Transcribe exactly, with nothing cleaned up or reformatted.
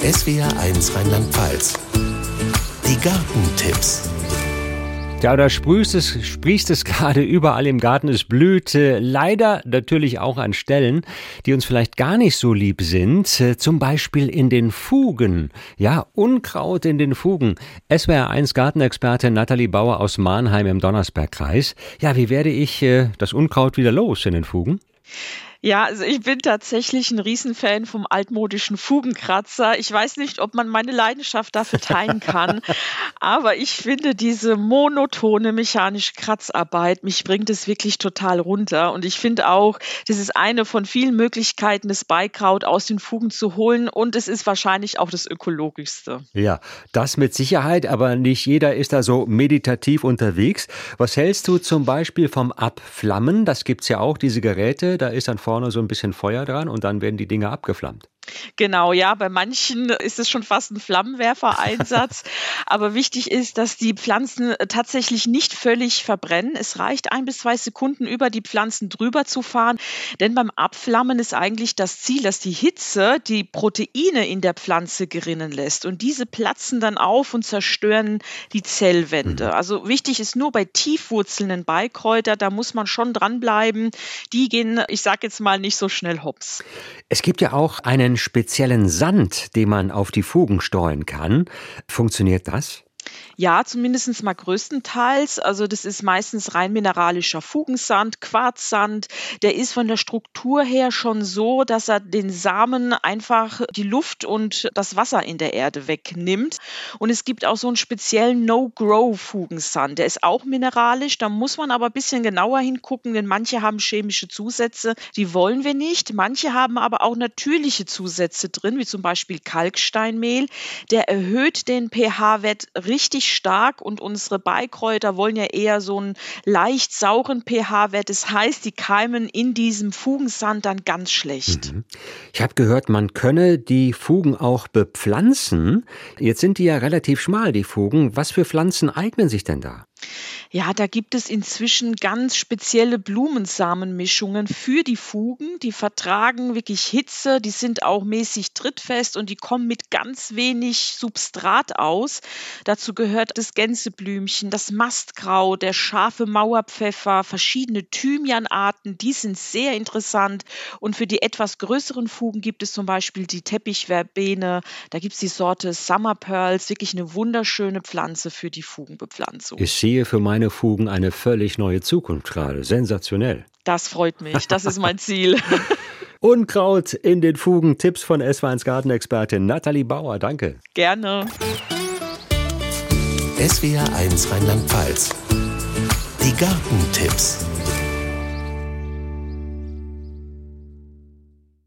S W R eins Rheinland-Pfalz. Die Gartentipps. Ja, da sprüht es, sprießt es gerade überall im Garten. Es blüht äh, leider natürlich auch an Stellen, die uns vielleicht gar nicht so lieb sind. Äh, zum Beispiel in den Fugen. Ja, Unkraut in den Fugen. S W R eins Gartenexpertin Nathalie Bauer aus Marnheim im Donnersbergkreis. Ja, wie werde ich äh, das Unkraut wieder los in den Fugen? Ja, also ich bin tatsächlich ein Riesenfan vom altmodischen Fugenkratzer. Ich weiß nicht, ob man meine Leidenschaft dafür teilen kann, aber ich finde diese monotone mechanische Kratzarbeit, mich bringt es wirklich total runter. Und ich finde auch, das ist eine von vielen Möglichkeiten, das Beikraut aus den Fugen zu holen, und es ist wahrscheinlich auch das ökologischste. Ja, das mit Sicherheit, aber nicht jeder ist da so meditativ unterwegs. Was hältst du zum Beispiel vom Abflammen? Das gibt's ja auch, diese Geräte, da ist dann vorne so ein bisschen Feuer dran und dann werden die Dinger abgeflammt. Genau, ja, bei manchen ist es schon fast ein Flammenwerfereinsatz. Aber wichtig ist, dass die Pflanzen tatsächlich nicht völlig verbrennen. Es reicht ein bis zwei Sekunden über die Pflanzen drüber zu fahren. Denn beim Abflammen ist eigentlich das Ziel, dass die Hitze die Proteine in der Pflanze gerinnen lässt. Und diese platzen dann auf und zerstören die Zellwände. Mhm. Also wichtig ist nur bei tiefwurzelnden Beikräuter, da muss man schon dranbleiben. Die gehen, ich sage jetzt mal, nicht so schnell hops. Es gibt ja auch einen speziellen Sand, den man auf die Fugen streuen kann. Funktioniert das? Ja, zumindest mal größtenteils. Also das ist meistens rein mineralischer Fugensand, Quarzsand. Der ist von der Struktur her schon so, dass er den Samen einfach die Luft und das Wasser in der Erde wegnimmt. Und es gibt auch so einen speziellen No-Grow-Fugensand. Der ist auch mineralisch. Da muss man aber ein bisschen genauer hingucken, denn manche haben chemische Zusätze, die wollen wir nicht. Manche haben aber auch natürliche Zusätze drin, wie zum Beispiel Kalksteinmehl. Der erhöht den pH-Wert richtig stark, und unsere Beikräuter wollen ja eher so einen leicht sauren pH-Wert. Das heißt, die keimen in diesem Fugensand dann ganz schlecht. Mhm. Ich habe gehört, man könne die Fugen auch bepflanzen. Jetzt sind die ja relativ schmal, die Fugen. Was für Pflanzen eignen sich denn da? Ja, da gibt es inzwischen ganz spezielle Blumensamenmischungen für die Fugen. Die vertragen wirklich Hitze, die sind auch mäßig trittfest und die kommen mit ganz wenig Substrat aus. Dazu gehört das Gänseblümchen, das Mastkraut, der scharfe Mauerpfeffer, verschiedene Thymianarten, die sind sehr interessant. Und für die etwas größeren Fugen gibt es zum Beispiel die Teppichverbene, da gibt es die Sorte Summer Pearls, wirklich eine wunderschöne Pflanze für die Fugenbepflanzung. Ich sehe für meine Fugen eine völlig neue Zukunft gerade. Sensationell. Das freut mich. Das ist mein Ziel. Unkraut in den Fugen. Tipps von S W R eins Gartenexpertin Nathalie Bauer. Danke. Gerne. S W R eins Rheinland-Pfalz. Die Gartentipps.